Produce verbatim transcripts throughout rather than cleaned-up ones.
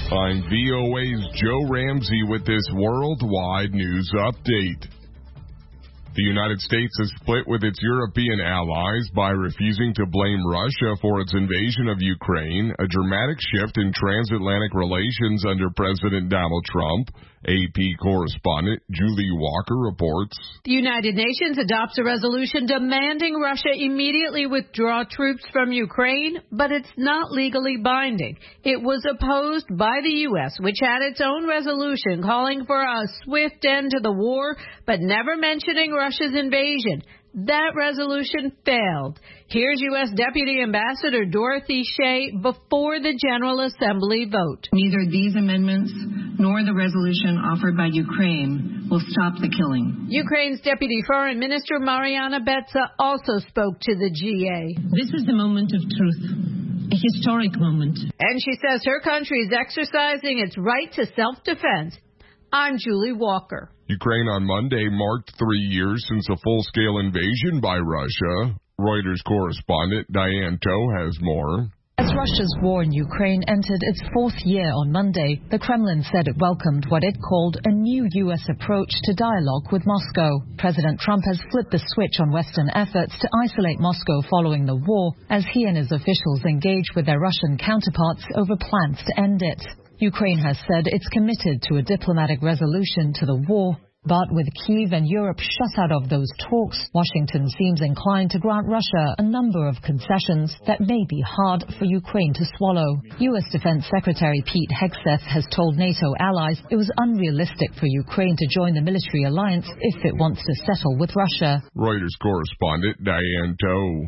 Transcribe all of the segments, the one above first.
I'm V O A's Joe Ramsey with this worldwide news update. The United States is split with its European allies by refusing to blame Russia for its invasion of Ukraine, a dramatic shift in transatlantic relations under President Donald Trump. A P correspondent Julie Walker reports. The United Nations adopts a resolution demanding Russia immediately withdraw troops from Ukraine, but it's not legally binding. It was opposed by the U S, which had its own resolution calling for a swift end to the war, but never mentioning Russia's invasion. That resolution failed. Here's U S Deputy Ambassador Dorothy Shea before the General Assembly vote. Neither these amendments nor the resolution offered by Ukraine will stop the killing. Ukraine's Deputy Foreign Minister Mariana Betsa also spoke to the G A. This is the moment of truth, a historic moment. And she says her country is exercising its right to self-defense. I'm Julie Walker. Ukraine on Monday marked three years since a full-scale invasion by Russia. Reuters correspondent Diane Toe has more. As Russia's war in Ukraine entered its fourth year on Monday, the Kremlin said it welcomed what it called a new U S approach to dialogue with Moscow. President Trump has flipped the switch on Western efforts to isolate Moscow following the war, as he and his officials engage with their Russian counterparts over plans to end it. Ukraine has said it's committed to a diplomatic resolution to the war, but with Kyiv and Europe shut out of those talks, Washington seems inclined to grant Russia a number of concessions that may be hard for Ukraine to swallow. U S Defense Secretary Pete Hegseth has told NATO allies it was unrealistic for Ukraine to join the military alliance if it wants to settle with Russia. Reuters correspondent Diane Toe.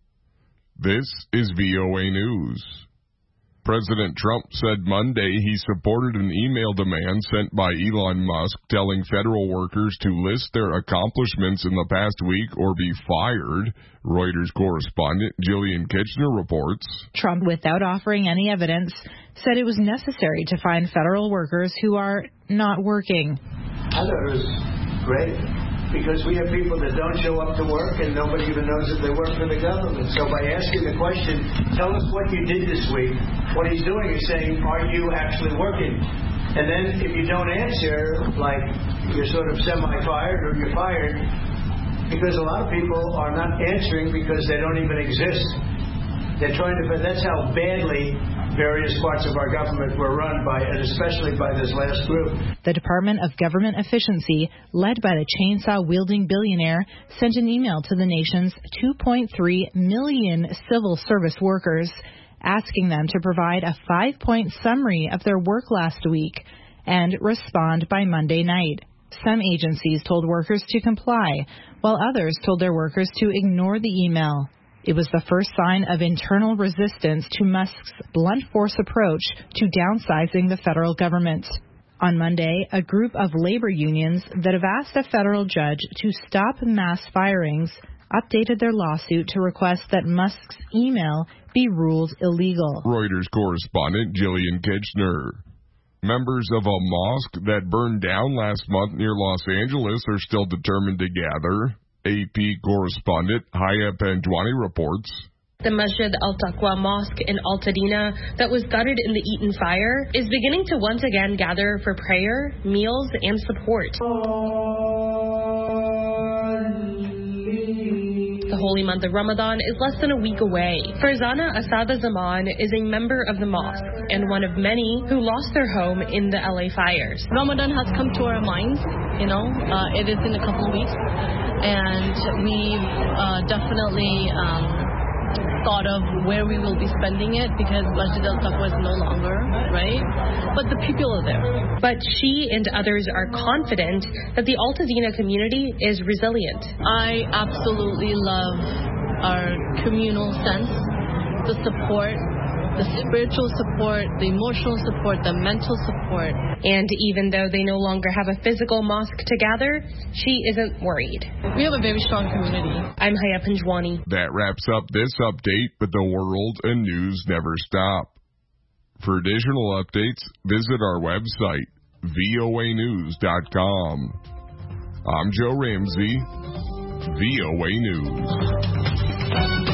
This is V O A News. President Trump said Monday he supported an email demand sent by Elon Musk telling federal workers to list their accomplishments in the past week or be fired. Reuters correspondent Jillian Kitchener reports. Trump, without offering any evidence, said it was necessary to find federal workers who are not working. I thought it was great, because we have people that don't show up to work and nobody even knows that they work for the government. So by asking the question, tell us what you did this week, what he's doing is saying, are you actually working? And then if you don't answer, like you're sort of semi-fired or you're fired, because a lot of people are not answering because they don't even exist. They're trying to, that's how badly various parts of our government were run by, and especially by this last group. The Department of Government Efficiency, led by the chainsaw-wielding billionaire, sent an email to the nation's two point three million civil service workers, asking them to provide a five-point summary of their work last week and respond by Monday night. Some agencies told workers to comply, while others told their workers to ignore the email. It was the first sign of internal resistance to Musk's blunt force approach to downsizing the federal government. On Monday, a group of labor unions that have asked a federal judge to stop mass firings updated their lawsuit to request that Musk's email be ruled illegal. Reuters correspondent Jillian Kitchener. Members of a mosque that burned down last month near Los Angeles are still determined to gather. A P correspondent Haya Panjwani reports. The Masjid Al-Taqwa Mosque in Altadena that was gutted in the Eaton fire is beginning to once again gather for prayer, meals, and support. The holy month of Ramadan is less than a week away. Farzana Asada Zaman is a member of the mosque and one of many who lost their home in the L A fires. Ramadan has come to our minds, you know, uh, it is in a couple of weeks, and we uh, definitely um, thought of where we will be spending it, because Masjid Al-Taqwa is no longer, right? But the people are there. But she and others are confident that the Altadena community is resilient. I absolutely love our communal sense, the support, the spiritual support, the emotional support, the mental support. And even though they no longer have a physical mosque to gather, she isn't worried. We have a very strong community. I'm Haya Panjwani. That wraps up this update, but the world and news never stop. For additional updates, visit our website, V O A news dot com. I'm Joe Ramsey, V O A News.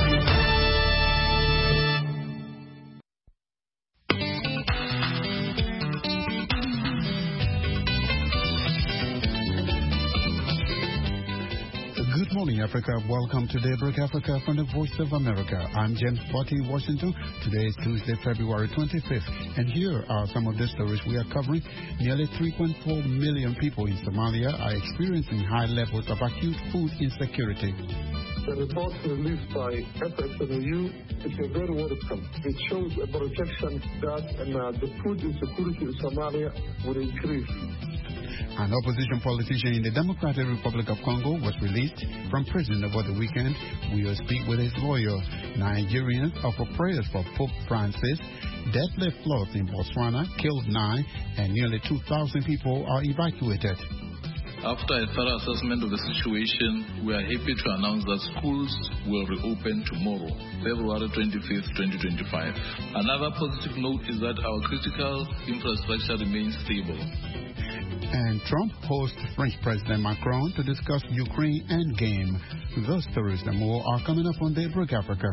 morning, Africa. Welcome to Daybreak Africa from the Voice of America. I'm James Potty, Washington. Today is Tuesday, February twenty-fifth. And here are some of the stories we are covering. Nearly three point four million people in Somalia are experiencing high levels of acute food insecurity. The report released by F S M A U is a very worrisome. It shows a projection that uh, the food insecurity in Somalia will increase. An opposition politician in the Democratic Republic of Congo was released from prison over the weekend. We will speak with his lawyer. Nigerians offer prayers for Pope Francis. Deadly floods in Botswana killed nine, and nearly two thousand people are evacuated. After a thorough assessment of the situation, we are happy to announce that schools will reopen tomorrow, February twenty-fifth, twenty twenty-five. Another positive note is that our critical infrastructure remains stable. And Trump hosts French President Macron to discuss Ukraine endgame. Those stories and more are coming up on Daybreak Africa.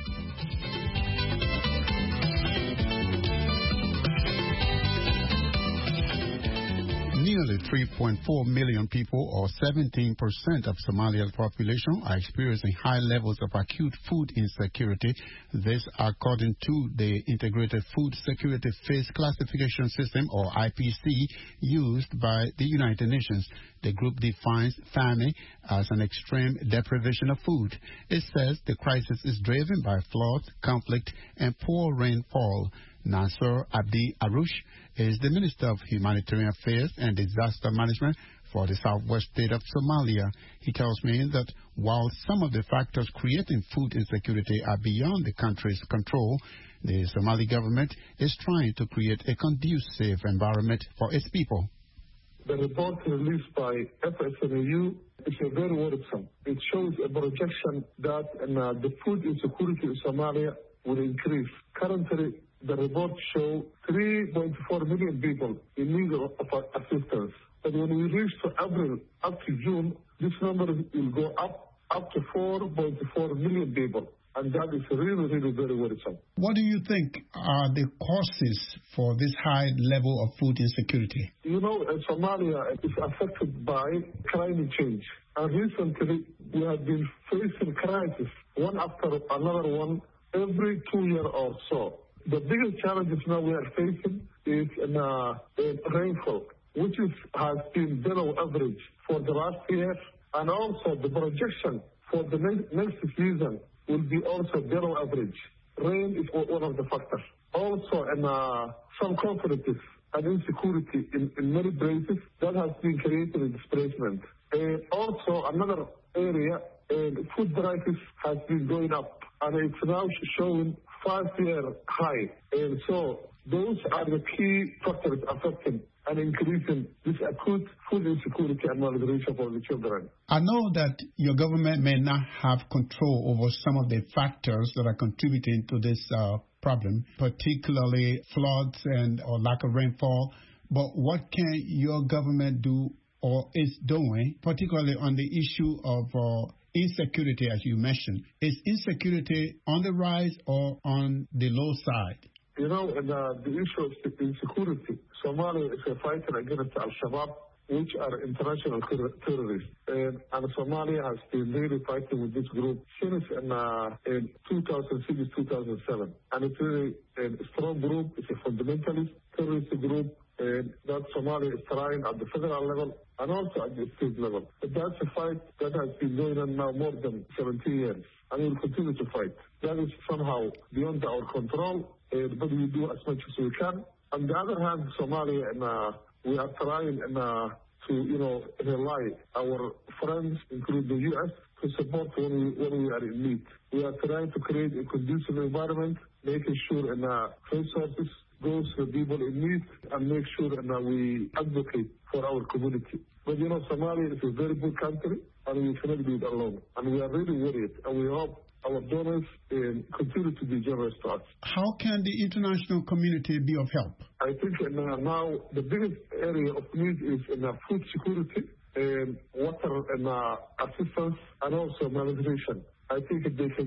Nearly three point four million people, or seventeen percent of Somalia's population, are experiencing high levels of acute food insecurity. This according to the Integrated Food Security Phase Classification System, or I P C, used by the United Nations. The group defines famine as an extreme deprivation of food. It says the crisis is driven by floods, conflict, and poor rainfall. Nasser Abdi Arush is the Minister of Humanitarian Affairs and Disaster Management for the southwest state of Somalia. He tells me that while some of the factors creating food insecurity are beyond the country's control, the Somali government is trying to create a conducive environment for its people. The report released by F S M A U is a very worrisome. It shows a projection that uh, the food insecurity in Somalia will increase. Currently, the report shows three point four million people in need of assistance. But when we reach to April up to June, this number will go up up to four point four million people. And that is really, really very worrisome. What do you think are the causes for this high level of food insecurity? You know, Somalia is affected by climate change. And recently, we have been facing crises, one after another one, every two years or so. The biggest challenges now we are facing is in, uh, in rainfall, which is, has been below average for the last year. And also the projection for the next, next season will be also below average. Rain is one of the factors. Also, in uh, some conflicts and insecurity in, in many places, that has been creating displacement. And also, another area, uh, food prices has been going up, and it's now showing five-year high. And so, those are the key factors affecting and increasing this acute food insecurity and malnutrition for the children. I know that your government may not have control over some of the factors that are contributing to this uh, problem, particularly floods and or lack of rainfall. But what can your government do or is doing, particularly on the issue of uh, insecurity, as you mentioned? Is insecurity on the rise or on the low side? You know, and, uh, the issue of insecurity, Somalia is a fighter against Al-Shabaab, which are international terrorists. And, and Somalia has been really fighting with this group since in, uh, in two thousand six, two thousand seven. And it's really a strong group. It's a fundamentalist terrorist group. And that Somalia is trying at the federal level and also at the state level. But that's a fight that has been going on now more than seventeen years. And we will continue to fight. That is somehow beyond our control. Uh, but we do as much as we can. On the other hand, Somalia, and uh, we are trying and, uh, to, you know, rely our friends, including the U S, to support when we, when we are in need. We are trying to create a conducive environment, making sure and uh, resources goes to the people in need, and make sure and uh, we advocate for our community. But you know, Somalia is a very good country, and we cannot do it alone. And we are really worried, and we hope our donors uh, continue to be generous to us. How can the international community be of help? I think uh, now the biggest area of need is in uh, food security, and water and uh, assistance, and also malnutrition. I think they can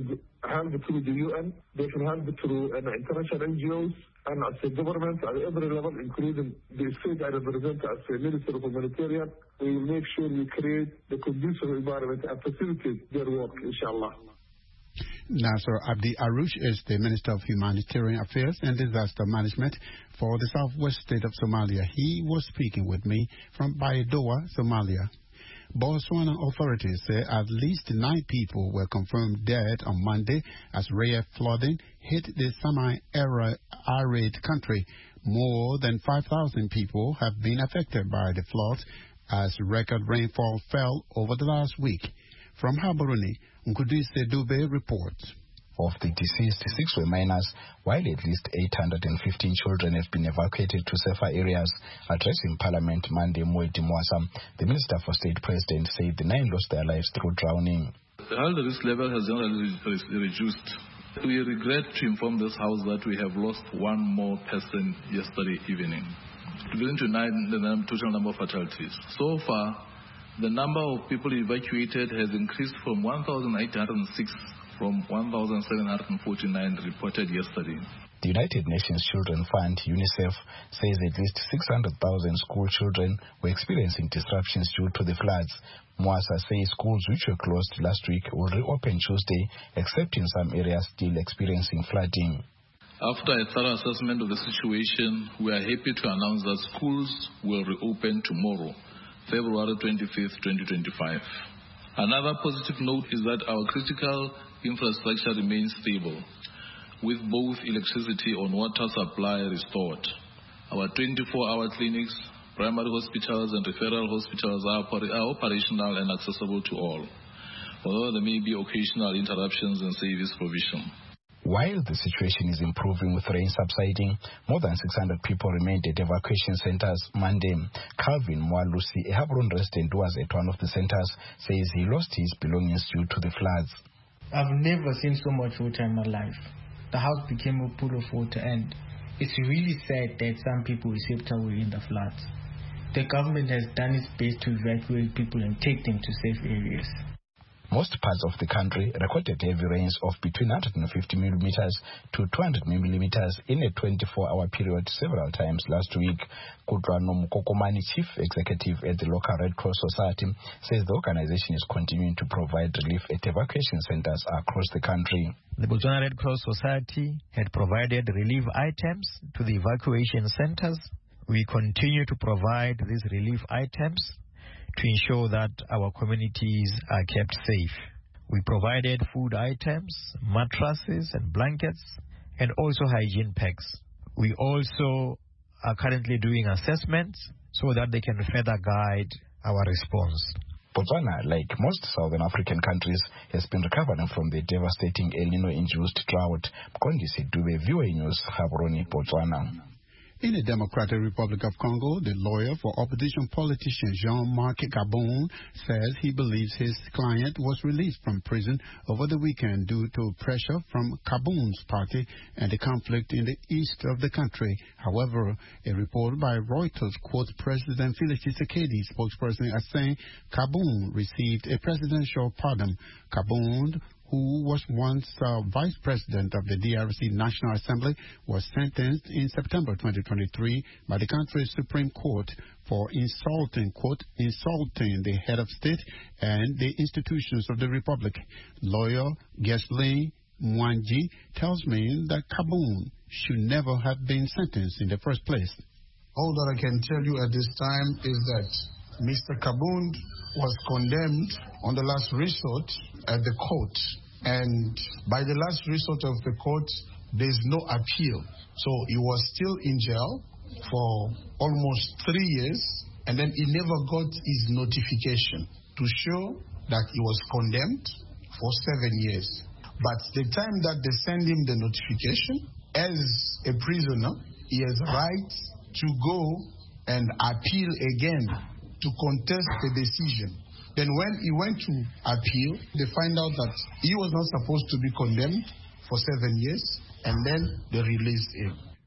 help through the U N. They can help through uh, international N G Os. And as a government at every level, including the state I represent as a Minister of Humanitarian, we will make sure we create the conducive environment and facilitate their work, inshallah. Nasser Abdi Arush is the Minister of Humanitarian Affairs and Disaster Management for the southwest state of Somalia. He was speaking with me from Baidoa, Somalia. Botswana authorities say at least nine people were confirmed dead on Monday as rare flooding hit the semi-arid country. More than five thousand people have been affected by the floods as record rainfall fell over the last week. From Gaborone, Nkudise Dube reports. Of the deceased, six were minors, while at least eight hundred fifteen children have been evacuated to safer areas. Addressing Parliament Monday, Moeti Mwasa, the Minister for State President, said the nine lost their lives through drowning. The health risk level has generally reduced. We regret to inform this House that we have lost one more person yesterday evening, bringing to nine the total number of fatalities. So far, the number of people evacuated has increased from one thousand eight hundred six from one thousand seven hundred forty-nine reported yesterday. The United Nations Children Fund, UNICEF, says at least six hundred thousand school children were experiencing disruptions due to the floods. Mwasa says schools which were closed last week will reopen Tuesday, except in some areas still experiencing flooding. After a thorough assessment of the situation, we are happy to announce that schools will reopen tomorrow, February twenty-fifth, twenty twenty-five. Another positive note is that our critical infrastructure remains stable, with both electricity and water supply restored. Our twenty-four hour clinics, primary hospitals and referral hospitals are, are operational and accessible to all, although there may be occasional interruptions in service provision. While the situation is improving with rain subsiding, more than six hundred people remained at evacuation centers Monday. Calvin Mwalusi, a Gaborone resident who was at one of the centers, says he lost his belongings due to the floods. I've never seen so much water in my life. The house became a pool of water, and it's really sad that some people were swept away in the floods. The government has done its best to evacuate people and take them to safe areas. Most parts of the country recorded heavy rains of between one hundred fifty millimeters to two hundred millimeters in a twenty-four hour period several times last week. Kudrano Mukokomani, chief executive at the local Red Cross Society, says the organization is continuing to provide relief at evacuation centers across the country. The Botswana Red Cross Society had provided relief items to the evacuation centers. We continue to provide these relief items to ensure that our communities are kept safe. We provided food items, mattresses and blankets, and also hygiene packs. We also are currently doing assessments so that they can further guide our response. Botswana, like most Southern African countries, has been recovering from the devastating El Nino-induced drought. Kondisi Dube, V O A News, Gaborone, Botswana. In the Democratic Republic of Congo, the lawyer for opposition politician Jean-Marc Kaboun says he believes his client was released from prison over the weekend due to pressure from Kaboun's party and the conflict in the east of the country. However, a report by Reuters quotes President Felix Tshisekedi, spokesperson, as saying Kaboun received a presidential pardon. Kaboun, who was once uh, vice president of the D R C National Assembly, was sentenced in September twenty twenty-three by the country's Supreme Court for insulting, quote, insulting the head of state and the institutions of the Republic. Lawyer Ghislaine Mwangi tells me that Kaboun should never have been sentenced in the first place. All that I can tell you at this time is that Mister Kaboun was condemned on the last resort at the court. And by the last resort of the court, there's no appeal. So he was still in jail for almost three years, and then he never got his notification to show that he was condemned for seven years. But the time that they send him the notification, as a prisoner, he has right to go and appeal again to contest the decision. Then when he went to appeal, they find out that he was not supposed to be condemned for seven years, and then they released him.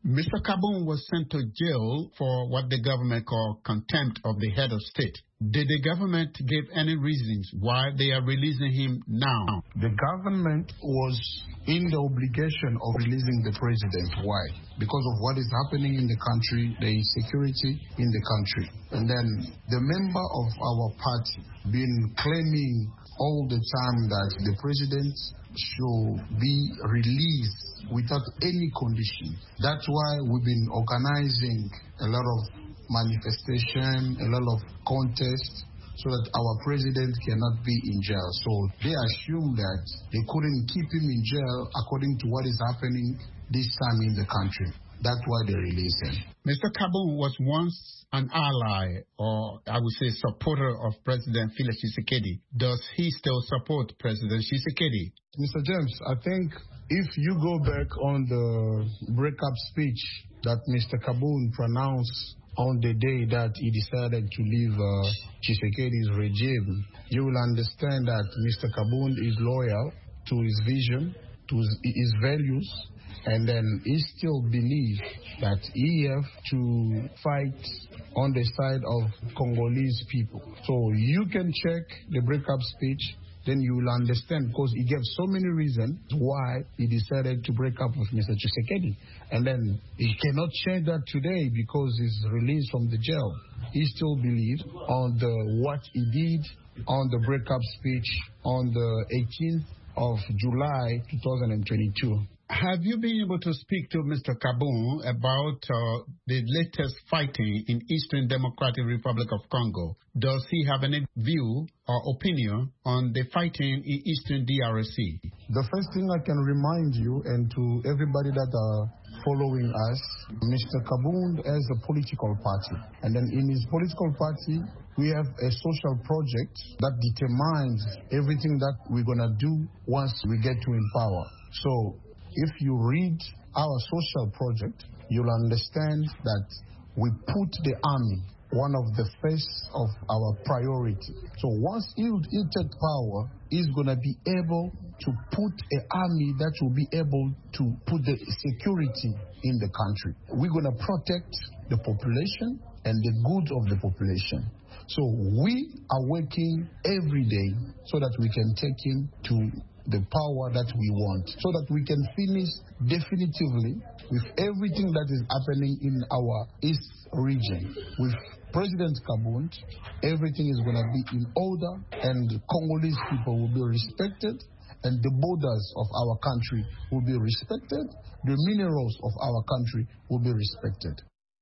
Mister Kaboom was sent to jail for what the government called contempt of the head of state. Did the government give any reasons why they are releasing him now? The government was in the obligation of releasing the president. Why? Because of what is happening in the country, the insecurity in the country. And then the member of our party been claiming all the time that the president should be released without any condition. That's why we've been organizing a lot of manifestation, a lot of contest, so that our president cannot be in jail. So they assume that they couldn't keep him in jail according to what is happening this time in the country. That's why they released him. Mister Kaboom was once an ally, or I would say supporter of President Felix Tshisekedi. Does he still support President Tshisekedi? Mister James, I think if you go back on the breakup speech that Mister Kaboom pronounced on the day that he decided to leave uh, Tshisekedi's regime, you will understand that Mister Kaboom is loyal to his vision, to his, his values, and then he still believes that he have to fight on the side of Congolese people. So you can check the breakup speech, then you will understand, because he gave so many reasons why he decided to break up with Mister Tshisekedi. And then he cannot change that today because he's released from the jail. He still believes on the what he did on the breakup speech on the eighteenth of July two thousand twenty-two. Have you been able to speak to Mister Kaboom about uh, the latest fighting in Eastern Democratic Republic of Congo? Does he have any view or opinion on the fighting in Eastern D R C? The first thing I can remind you and to everybody that are following us, Mister Kaboom has a political party. And then in his political party, we have a social project that determines everything that we're going to do once we get to in power. So if you read our social project, you'll understand that we put the army one of the first of our priority. So once he he take power, he's going to be able to put an army that will be able to put the security in the country. We're going to protect the population and the goods of the population. So we are working every day so that we can take him to the power that we want, so that we can finish definitively with everything that is happening in our East region. With President Kaboom, everything is going to be in order, and the Congolese people will be respected, and the borders of our country will be respected, the minerals of our country will be respected.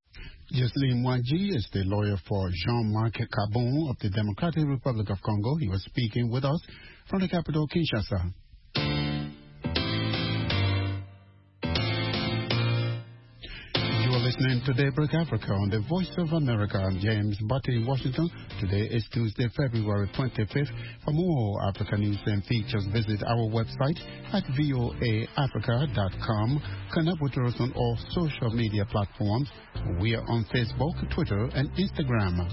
Jocelyn Mwangi is the lawyer for Jean-Marc Kaboom of the Democratic Republic of Congo. He was speaking with us from the capital, Kinshasa. You are listening to Daybreak Africa on the Voice of America. I'm James Butte in Washington. Today is Tuesday, February twenty-fifth. For more Africa news and features, visit our website at voa africa dot com. Connect with us on all social media platforms. We are on Facebook, Twitter, and Instagram.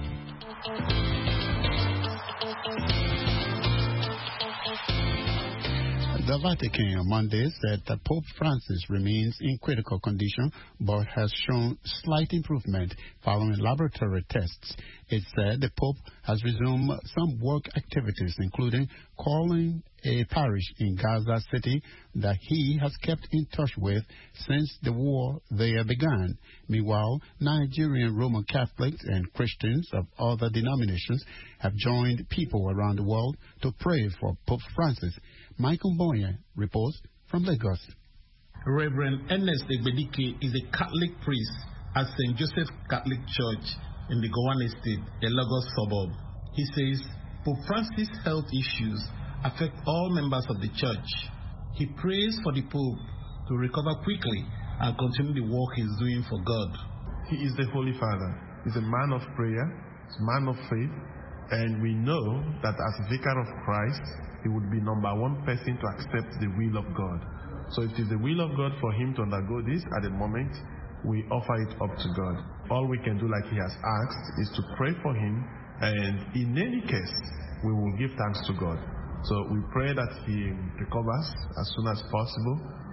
The Vatican on Monday said that Pope Francis remains in critical condition but has shown slight improvement following laboratory tests. It said the Pope has resumed some work activities, including calling a parish in Gaza City that he has kept in touch with since the war there began. Meanwhile, Nigerian Roman Catholics and Christians of other denominations have joined people around the world to pray for Pope Francis. Michael Boyer reports from Lagos. Reverend Ernest Egbedike is a Catholic priest at Saint Joseph Catholic Church in the Gowan Estate, a Lagos suburb. He says Pope Francis' health issues affect all members of the church. He prays for the Pope to recover quickly and continue the work he's doing for God. He is the Holy Father. He's a man of prayer, he's a man of faith, and we know that as Vicar of Christ, he would be number one person to accept the will of God. So it is the will of God for him to undergo this at the moment. We offer it up to God. All we can do, like he has asked, is to pray for him, and in any case, we will give thanks to God. So we pray that he recovers as soon as possible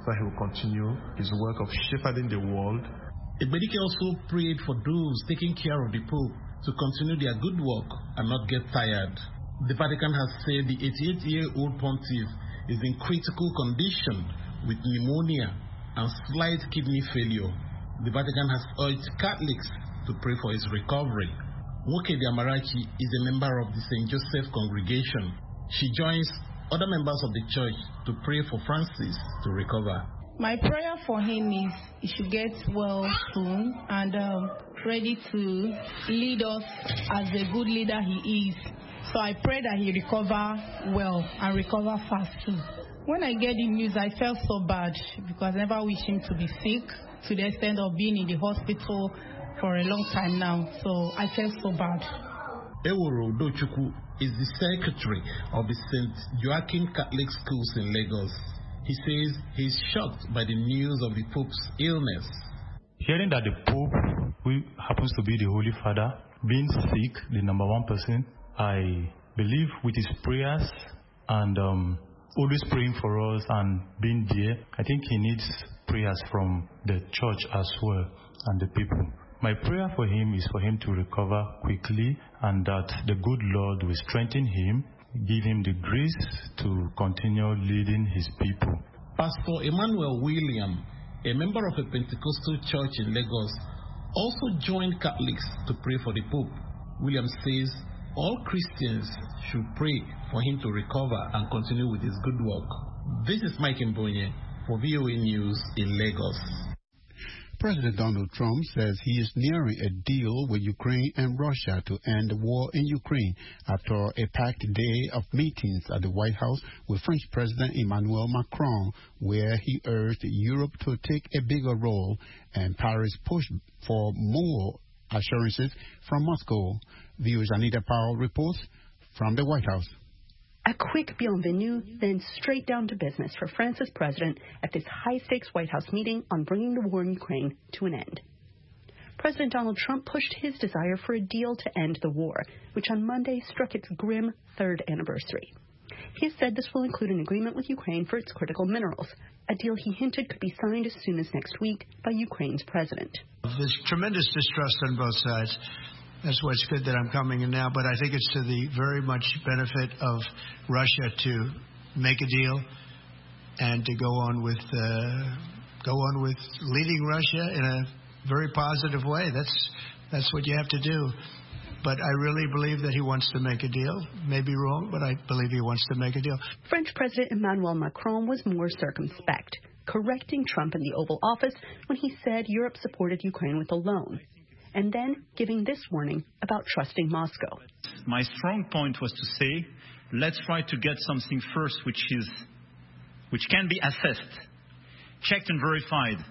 that he will continue his work of shepherding the world. Egbedike also prayed for those taking care of the Pope to continue their good work and not get tired. The Vatican has said the eighty-eight-year-old pontiff is in critical condition with pneumonia and slight kidney failure. The Vatican has urged Catholics to pray for his recovery. Nwokedi Amarachi is a member of the Saint Joseph congregation. She joins other members of the church to pray for Francis to recover. My prayer for him is he should get well soon and um, ready to lead us as the good leader he is. So I pray that he recover well and recover fast too. When I get the news, I felt so bad because I never wish him to be sick to the extent of being in the hospital for a long time now. So I felt so bad. Eworo Udochukwu is the secretary of the Saint Joachim Catholic Schools in Lagos. He says he's shocked by the news of the Pope's illness. Hearing that the Pope, who happens to be the Holy Father, being sick, the number one person, I believe with his prayers and um, always praying for us and being there, I think he needs prayers from the church as well and the people. My prayer for him is for him to recover quickly and that the good Lord will strengthen him, give him the grace to continue leading his people. Pastor Emmanuel William, a member of a Pentecostal church in Lagos, also joined Catholics to pray for the Pope. William says all Christians should pray for him to recover and continue with his good work. This is Mike Mbonye for V O A News in Lagos. President Donald Trump says he is nearing a deal with Ukraine and Russia to end the war in Ukraine after a packed day of meetings at the White House with French President Emmanuel Macron, where he urged Europe to take a bigger role and Paris pushed for more assurances from Moscow. V O A's Anita Powell reports from the White House. A quick bienvenue, then straight down to business for France's president at this high-stakes White House meeting on bringing the war in Ukraine to an end. President Donald Trump pushed his desire for a deal to end the war, which on Monday struck its grim third anniversary. He has said this will include an agreement with Ukraine for its critical minerals, a deal he hinted could be signed as soon as next week by Ukraine's president. There's tremendous distrust on both sides. That's why it's good that I'm coming in now, but I think it's to the very much benefit of Russia to make a deal and to go on with uh, go on with leading Russia in a very positive way. That's that's what you have to do. But I really believe that he wants to make a deal. Maybe wrong, but I believe he wants to make a deal. French President Emmanuel Macron was more circumspect, correcting Trump in the Oval Office when he said Europe supported Ukraine with a loan, and then giving this warning about trusting Moscow. My strong point was to say, let's try to get something first which is, which can be assessed, checked and verified.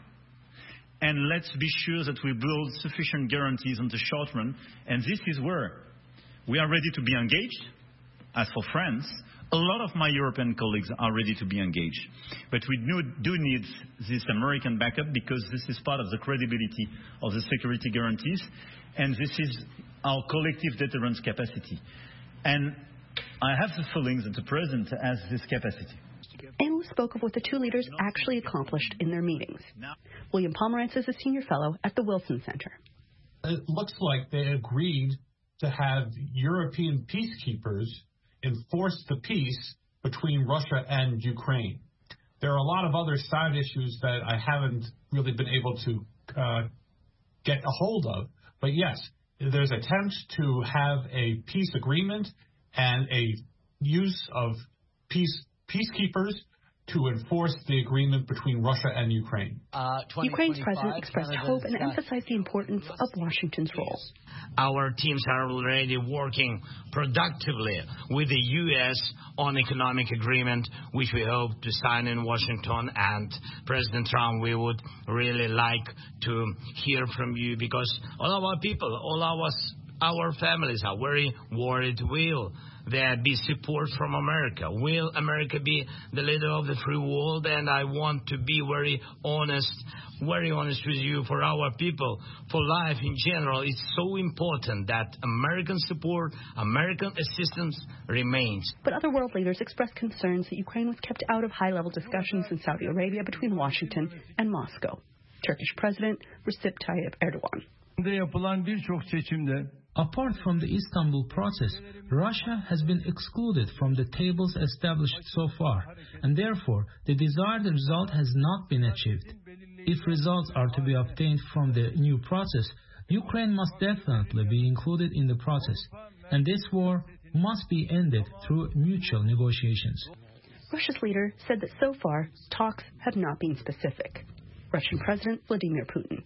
And let's be sure that we build sufficient guarantees in the short run. And this is where we are ready to be engaged. As for France, a lot of my European colleagues are ready to be engaged. But we do need this American backup because this is part of the credibility of the security guarantees. And this is our collective deterrence capacity. And I have the feeling that the President has this capacity. Analysts spoke of what the two leaders actually accomplished in their meetings. William Pomerantz is a senior fellow at the Wilson Center. It looks like they agreed to have European peacekeepers enforce the peace between Russia and Ukraine. There are a lot of other side issues that I haven't really been able to uh, get a hold of. But yes, there's attempts to have a peace agreement and a use of peace peacekeepers to enforce the agreement between Russia and Ukraine. Uh, Ukraine's president expressed hope and emphasized the importance of Washington's role. Our teams are already working productively with the U S on economic agreement, which we hope to sign in Washington. And President Trump, we would really like to hear from you because all of our people, all of us, our families are very worried. Will there be support from America? Will America be the leader of the free world? And I want to be very honest, very honest with you. For our people, for life in general, it's so important that American support, American assistance remains. But other world leaders expressed concerns that Ukraine was kept out of high-level discussions in Saudi Arabia between Washington and Moscow. Turkish President Recep Tayyip Erdogan. Apart from the Istanbul process, Russia has been excluded from the tables established so far, and therefore the desired result has not been achieved. If results are to be obtained from the new process, Ukraine must definitely be included in the process, and this war must be ended through mutual negotiations. Russia's leader said that so far, talks have not been specific. Russian President Vladimir Putin.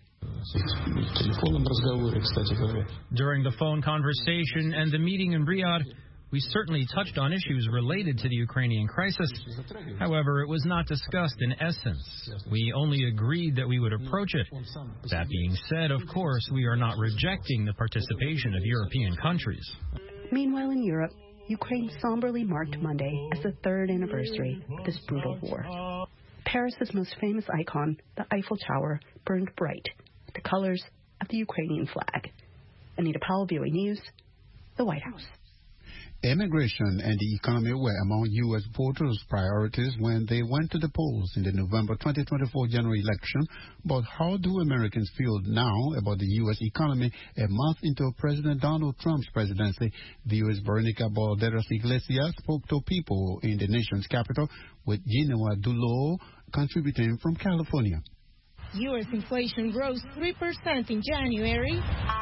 During the phone conversation and the meeting in Riyadh, we certainly touched on issues related to the Ukrainian crisis. However, it was not discussed in essence. We only agreed that we would approach it. That being said, of course, we are not rejecting the participation of European countries. Meanwhile, in Europe, Ukraine somberly marked Monday as the third anniversary of this brutal war. Paris's most famous icon, the Eiffel Tower, burned bright, the colors of the Ukrainian flag. Anita Powell, V O A News, the White House. Immigration and the economy were among U S voters' priorities when they went to the polls in the November twenty twenty-four general election. But how do Americans feel now about the U S economy a month into President Donald Trump's presidency? V O A's Veronica Balderas Iglesias spoke to people in the nation's capital, with Genoa Dulo contributing from California. U S inflation rose three percent in January,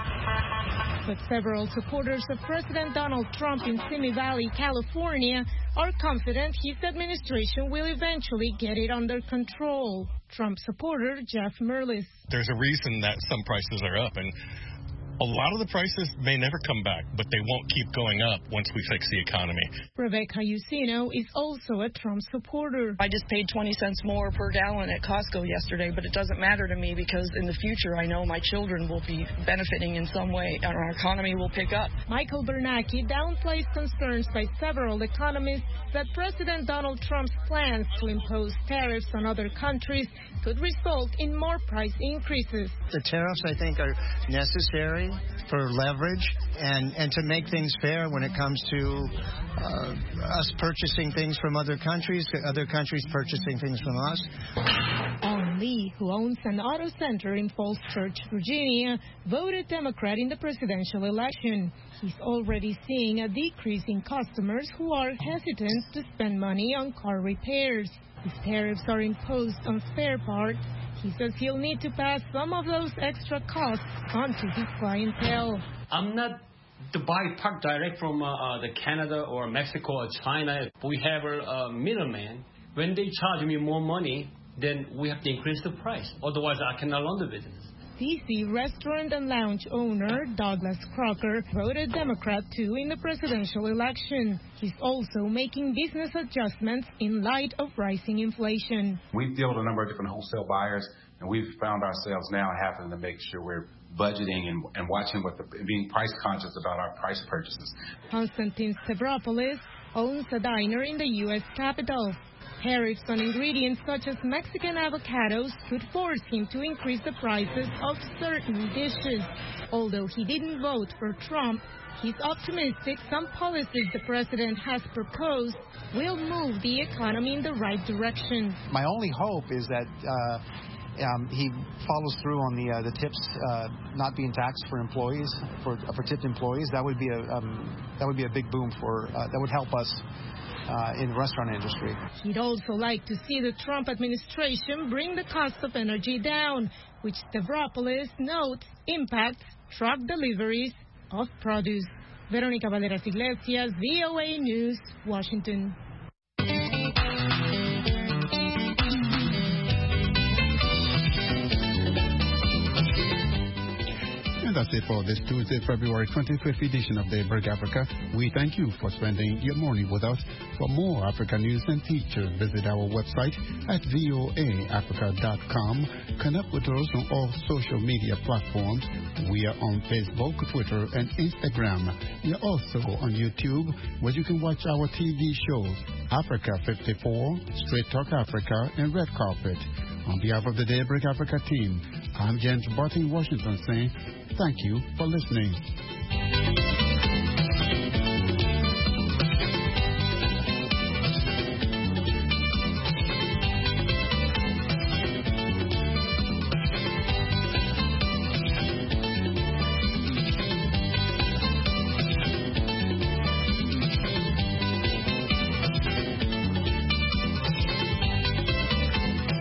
but several supporters of President Donald Trump in Simi Valley, California, are confident his administration will eventually get it under control. Trump supporter Jeff Merlis. There's a reason that some prices are up, and a lot of the prices may never come back, but they won't keep going up once we fix the economy. Rebecca Usino is also a Trump supporter. I just paid twenty cents more per gallon at Costco yesterday, but it doesn't matter to me because in the future I know my children will be benefiting in some way and our economy will pick up. Michael Bernanke downplays concerns by several economists that President Donald Trump's plans to impose tariffs on other countries could result in more price increases. The tariffs, I think, are necessary for leverage and, and to make things fair when it comes to uh, us purchasing things from other countries, other countries purchasing things from us. Owen Lee, who owns an auto center in Falls Church, Virginia, voted Democrat in the presidential election. He's already seeing a decrease in customers who are hesitant to spend money on car repairs. If tariffs are imposed on spare parts, he says he'll need to pass some of those extra costs on to his clientele. I'm not to buy part direct from uh, uh, the Canada or Mexico or China. We have a uh, middleman. When they charge me more money, then we have to increase the price. Otherwise, I cannot run the business. D C restaurant and lounge owner Douglas Crocker voted Democrat too in the presidential election. He's also making business adjustments in light of rising inflation. We deal with a number of different wholesale buyers, and we've found ourselves now having to make sure we're budgeting and, and watching what the, being price conscious about our price purchases. Konstantin Stavropoulos owns a diner in the U S capital. Tariffs on ingredients such as Mexican avocados could force him to increase the prices of certain dishes. Although he didn't vote for Trump, he's optimistic some policies the president has proposed will move the economy in the right direction. My only hope is that uh, um, he follows through on the uh, the tips uh, not being taxed for employees, for uh, for tipped employees. That would be a um, that would be a big boom for uh, that would help us. Uh, in the restaurant industry. He'd also like to see the Trump administration bring the cost of energy down, which Stavropoulos notes impacts truck deliveries of produce. Veronica Valderas Iglesias, V O A News, Washington. And that's it for this Tuesday, February twenty-fifth edition of Daybreak Africa. We thank you for spending your morning with us. For more Africa news and features, visit our website at voa africa dot com. Connect with us on all social media platforms. We are on Facebook, Twitter, and Instagram. We are also on YouTube, where you can watch our T V shows, Africa fifty-four, Straight Talk Africa, and Red Carpet. On behalf of the Daybreak Africa team, I'm James Barton, Washington, saying thank you for listening.